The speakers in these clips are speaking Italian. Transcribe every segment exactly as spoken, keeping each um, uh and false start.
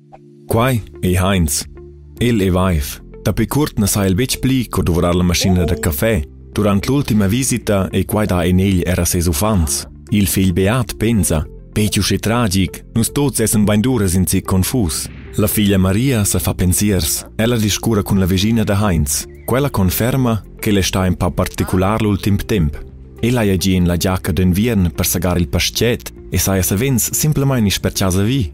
Quai è Heinz. El è Vaif. Da più curt ne sa il bec pli co dovrà la macchina da caffè. Durant l'ultima visita e quai da enegl era ses ufans. Il fil beat pensa. Pecius e tragic, nus tots essen bain dures in si confus. La figlia Maria se fa pensiers. Ella discura con la vicina da Heinz. Quella conferma che le sta un po' particolar l'ultim temp. Ella ha in la giacca d'invierno per sagare il pascet e sa se vens simplemente nicht per casa vi.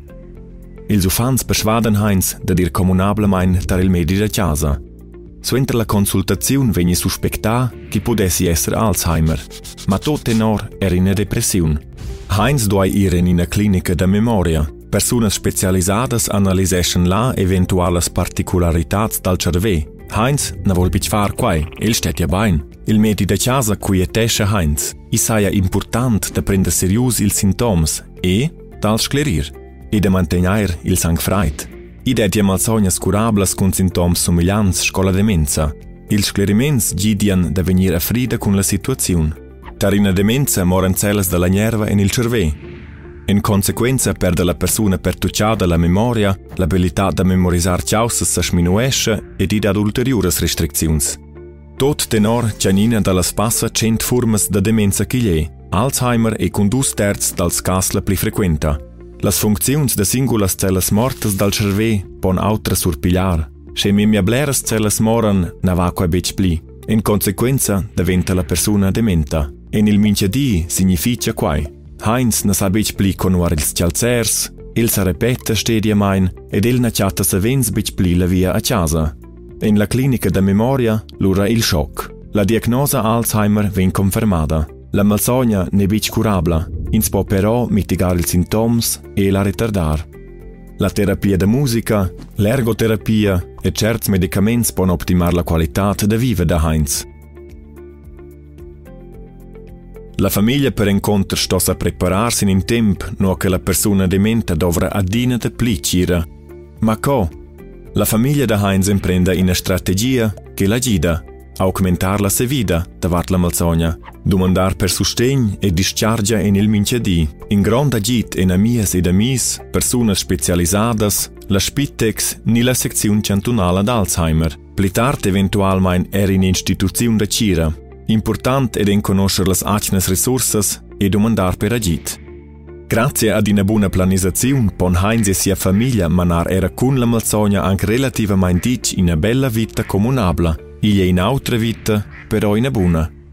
Ils ufans persvaden Heinz da dir comunablemein tar il medi da casa. Suenter la consultazione vegni suspectà che potessi essere Alzheimer, ma tot tenor era in depressione. Heinz doi ir in una clinica da memoria. Personas specialisadas analiseschen la eventualas particularitats dal cerve. Heinz ne vol bic far quai, el stet ja bain. Il medi da casa quietesce Heinz. I saia important da prender serius ils sintoms e dal sclerir e da mantener il sang freit. I det ja malsognas curablas con sintoms somigliants scola demenza. Il scleriments gidian da venir a frida con la situazione. Tarina demenza moran celles dalla nerva en il cerve. In conseguenza perde la persona pertucciata la memoria, l'abilità da memorisar ciaussas sa sminuesce ed id ad ulteriores restricziuns. Tot tenor cianina dalla spassa cent formas da demenza che gli Alzheimer e con dus terz dals casla pli frequenta. Las funziuns da singulas celles mortas dal cerve pon autra surpigliar. Se mimia bleras celles moran na va quai bec pli. In conseguenza diventa la persona dementa. En il minchadi significa quai. Heinz ne sa bec pli conuar ils cialzers, il sa repeta stedia main ed il na chatta sa vens bec pli la via a casa. In la clinica da memoria lura il shock. La diagnosa Alzheimer ven confermata. La malsogna ne bec curabla, ins po però mitigar ils sintoms e la retardar. La terapia da musica, l'ergoterapia e certs medicaments pon optimar la qualità da viva da Heinz. La famiglia per incontro sto a prepararsi in tempo no che la persona dementa dovrà adina da plicira. Ma co? La famiglia da Heinz imprende una strategia che la guida, augmentar la sua vita davanti la malsogna, domandar per sostegno e dischargia in il minchadi, in grande agit en amias ed amis, persone specialisadas, la Spitex ni la sezione cantonale d'Alzheimer. Pli tard eventualmein er in istituzione da cira. Important ed in conoscer las acnas resursas e domandar per agit. Grazie ad una buona planizazione, pon Heinz e sia famiglia manar era con la malsogna anche relativamente in una bella vita comunabla, e in un'altra vita, però in una buona.